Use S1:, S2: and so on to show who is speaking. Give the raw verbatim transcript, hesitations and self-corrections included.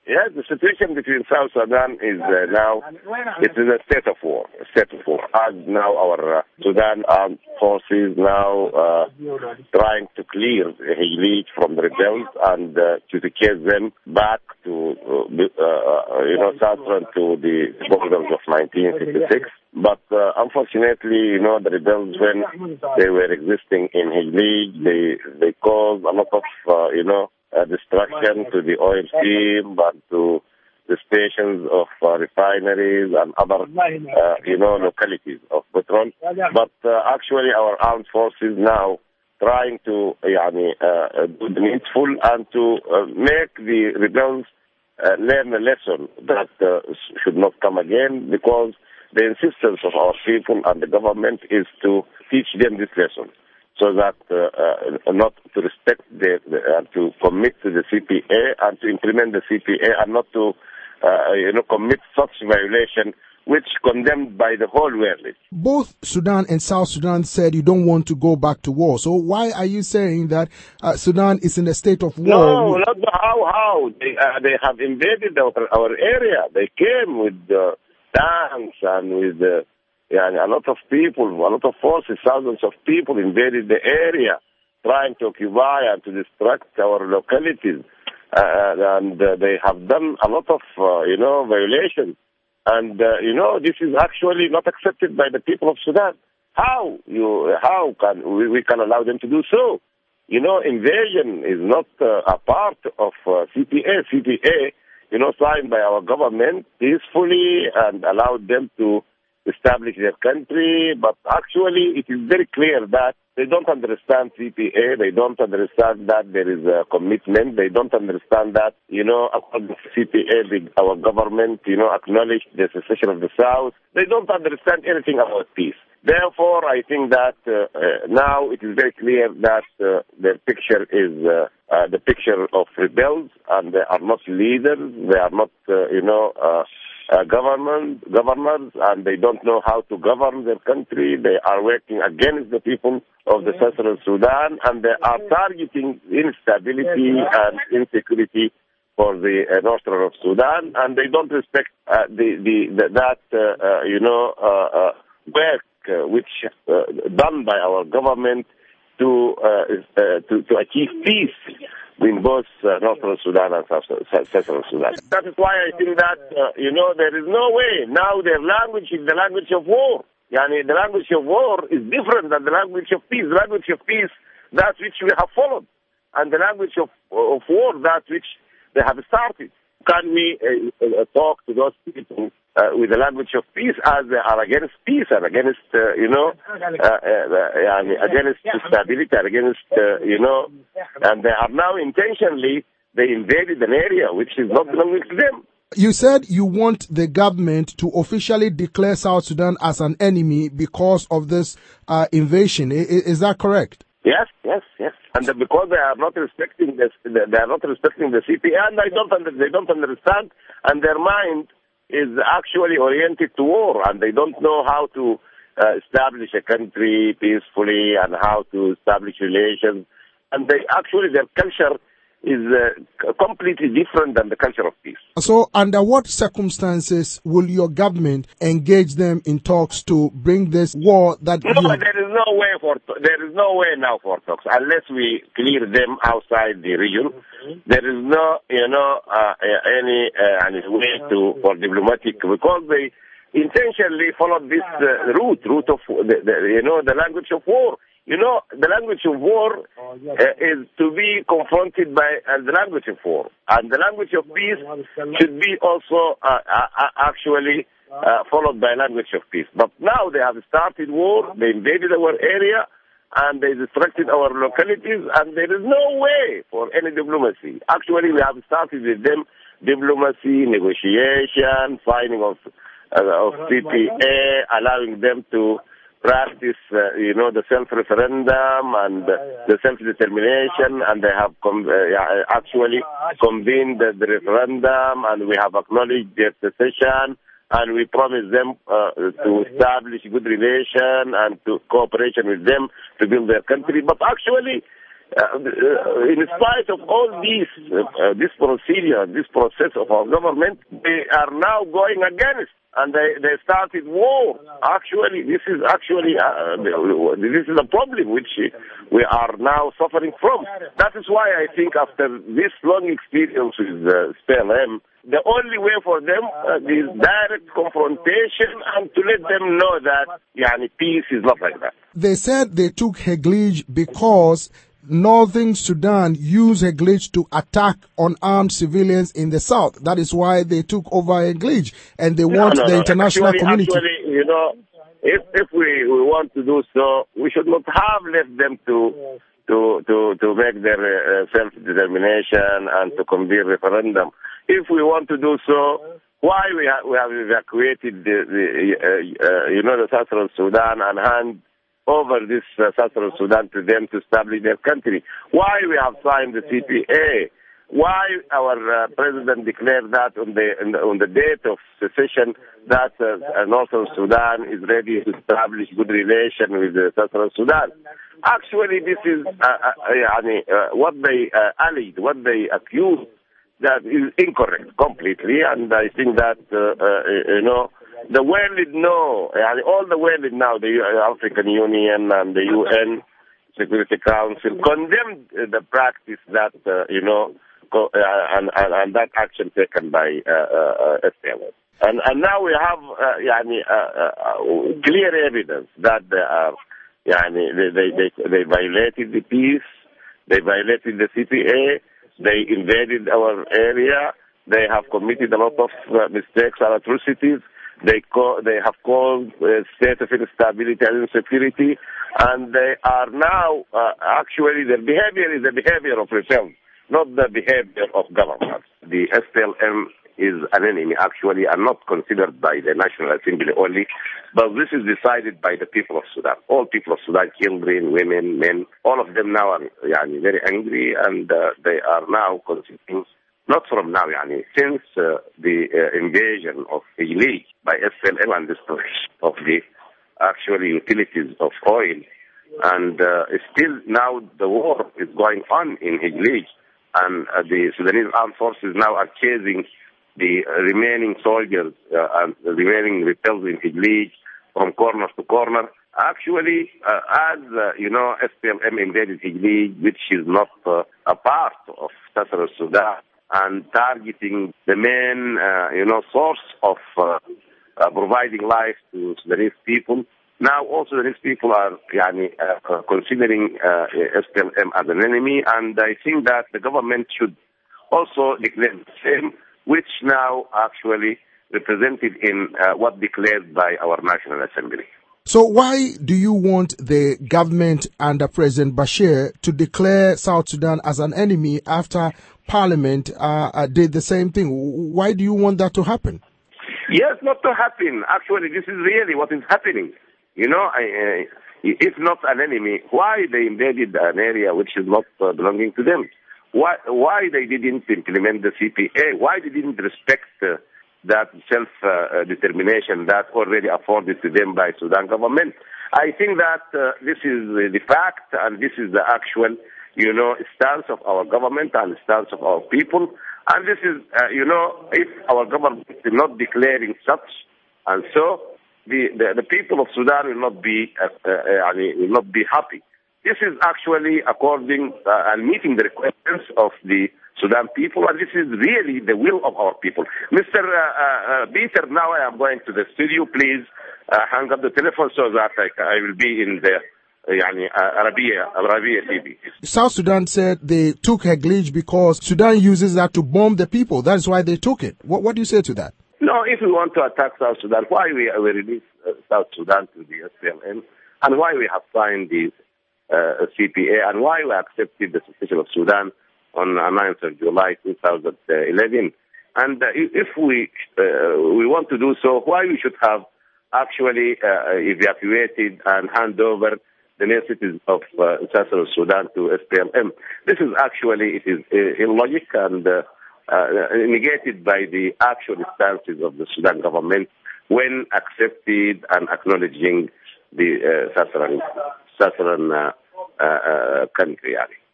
S1: Yes, the situation between South Sudan is uh, now, it's in a state of war, a state of war. As now our uh, Sudan armed forces now uh, trying to clear Hijlik from the rebels and uh, to chase them back to, uh, uh, you know, Southern to the borders of nineteen fifty-six. But uh, unfortunately, you know, the rebels, when they were existing in Hijlik, they, they caused a lot of, uh, you know, Uh, destruction to the oil field and to the stations of uh, refineries and other, uh, you know, localities of petrol. But uh, actually our armed forces now trying to yani, uh, do the needful and to uh, make the rebels uh, learn a lesson that uh, should not come again, because the insistence of our people and the government is to teach them this lesson, so that uh, uh, not to respect the, the uh, to commit to the C P A and to implement the C P A, and not to uh, you know commit such violation which condemned by the whole world.
S2: Both Sudan and South Sudan said you don't want to go back to war. So why are you saying that uh, Sudan is in a state of war?
S1: No, not how how they uh, they have invaded our, our area. They came with uh, tanks and with. Uh, Yeah, a lot of people, a lot of forces, thousands of people invaded the area, trying to occupy and to destruct our localities. Uh, and uh, they have done a lot of, uh, you know, violations. And, uh, you know, this is actually not accepted by the people of Sudan. How you, how can we, we can allow them to do so? You know, invasion is not uh, a part of uh, C P A. C P A, you know, signed by our government peacefully and allowed them to establish their country, but actually it is very clear that they don't understand C P A, they don't understand that there is a commitment, they don't understand that, you know, according to C P A, the, our government, you know, acknowledged the secession of the South. They don't understand anything about peace. Therefore, I think that uh, uh, now it is very clear that uh, the picture is uh, uh, the picture of rebels, and they are not leaders, they are not, uh, you know, uh, Uh, government, governors, and they don't know how to govern their country. They are working against the people of the Southern Sudan, and they are targeting instability and insecurity for the uh, northern of Sudan, and they don't respect uh, the, the, the that uh, uh, you know uh, uh, work uh, which uh, done by our government to uh, uh, to, to achieve peace in both uh, Northern Sudan and Southern Sudan. That is why I think that, uh, you know, there is no way. Now their language is the language of war. Yani, the language of war is different than the language of peace. The language of peace, that which we have followed. And the language of, of war, that which they have started. Can we uh, uh, talk to those people uh, with the language of peace as they are against peace and against, uh, you know, uh, uh, uh, against stability and against, uh, you know, and they are now intentionally, they invaded an area which is not belonging to them.
S2: You said you want the government to officially declare South Sudan as an enemy because of this uh, invasion. Is, is that correct?
S1: Yes, yes, yes. And because they are not respecting this, they are not respecting the C P A, and they don't, under, they don't understand, and their mind is actually oriented to war, and they don't know how to uh, establish a country peacefully and how to establish relations. And they actually, their culture is uh, completely different than the culture of peace.
S2: So under what circumstances will your government engage them in talks to bring this war that...
S1: No, have... there is no way for, there is no way now for talks, unless we clear them outside the region. Mm-hmm. There is no, you know, uh, any, uh, any way to, for diplomatic, because they intentionally followed this uh, route, route of, the, the, you know, the language of war. You know, the language of war uh, is to be confronted by uh, the language of war. And the language of peace should be also uh, uh, actually uh, followed by language of peace. But now they have started war, they invaded our area, and they destructed our localities, and there is no way for any diplomacy. Actually, we have started with them diplomacy, negotiation, signing of, uh, of C P A, allowing them to practice, uh, you know, the self-referendum and uh, the self-determination, and they have com- uh, actually convened the, the referendum, and we have acknowledged their secession, and we promise them uh, to establish good relation and to cooperation with them to build their country. But actually, Uh, in spite of all these, uh, this procedure, this process of our government, they are now going against, and they, they started war. Actually, this is actually uh, this is a problem which we are now suffering from. That is why I think after this long experience with uh, S P L M, the only way for them uh, is direct confrontation and to let them know that yani, peace is not like that.
S2: They said they took Heglig because Northern Sudan used Heglig to attack unarmed civilians in the south. That is why they took over Heglig, and they
S1: no,
S2: want
S1: no,
S2: the
S1: no.
S2: international
S1: actually,
S2: community.
S1: Actually, you know, if if we, we want to do so, we should not have left them to to to to make their uh, self-determination and to convene referendum. If we want to do so, why we ha- we have evacuated the, the uh, uh, you know the Southern Sudan and hand over this uh, Southern Sudan to them to establish their country? Why we have signed the C P A? Why our uh, president declared that on the, on the on the date of secession that uh, Northern Sudan is ready to establish good relation with uh, Southern Sudan? Actually, this is uh, uh, uh, what they uh, alleged, what they accused, that is incorrect completely, and I think that uh, uh, you know. The world know, all the world now, the African Union and the U N Security Council condemned the practice that, uh, you know, co- uh, and, and, and that action taken by uh, uh, S P L M. And, and now we have uh, yani, uh, uh, clear evidence that they are, yani, they, they, they, they violated the peace, they violated the C P A, they invaded our area, they have committed a lot of uh, mistakes and atrocities. They call, they have caused a state of instability and insecurity, and they are now, uh, actually, their behavior is the behavior of rebels, not the behavior of governments. The S P L M is an enemy, actually, and not considered by the National Assembly only, but this is decided by the people of Sudan. All people of Sudan, children, women, men, all of them now are yani, very angry, and uh, they are now considering, not from now, yani, since uh, the uh, invasion of Heglig by S P L M and destruction of the actual utilities of oil, and uh, still now the war is going on in Heglig, and uh, the Sudanese armed forces now are chasing the uh, remaining soldiers uh, and the remaining rebels in Heglig from corner to corner. Actually, uh, as uh, you know, S P L M invaded Heglig, which is not uh, a part of Southern Sudan, and targeting the main, uh, you know, source of uh, uh, providing life to Sudanese people. Now, also Sudanese people are yani, uh, considering uh, S P L M as an enemy, and I think that the government should also declare the same, which now actually represented in uh, what declared by our National Assembly.
S2: So why do you want the government under President Bashir to declare South Sudan as an enemy after Parliament uh, uh, did the same thing? Why do you want that to happen?
S1: Yes, not to happen. Actually, this is really what is happening. You know, I, uh, if not an enemy, why they invaded an area which is not uh, belonging to them? Why, why they didn't implement the C P A? Why they didn't respect uh, that self-determination uh, that already afforded to them by Sudan government? I think that uh, this is the fact, and this is the actual, you know, stance of our government and stance of our people. And this is, uh, you know, if our government is not declaring such, and so the, the, the people of Sudan will not be, uh, uh, will not be happy. This is actually according uh, and meeting the requirements of the Sudan people, and this is really the will of our people. Mister Uh, uh, Peter, now I am going to the studio. Please uh, hang up the telephone so that I, I will be in the yani, uh, Arabia, Arabia T V.
S2: South Sudan said they took Heglig because Sudan uses that to bomb the people. That's why they took it. What, what do you say to that?
S1: No, if we want to attack South Sudan, why we, we release uh, South Sudan to the S P L M, and why we have signed the uh, C P A, and why we accepted the secession of Sudan on the ninth of July two thousand eleven. And uh, if we uh, we want to do so, why we should have actually uh, evacuated and hand over the main cities of uh, Southern Sudan to S P L M. This is actually, it is uh, illogic and uh, uh, negated by the actual stances of the Sudan government when accepted and acknowledging the uh, Southern, Southern uh, uh, country.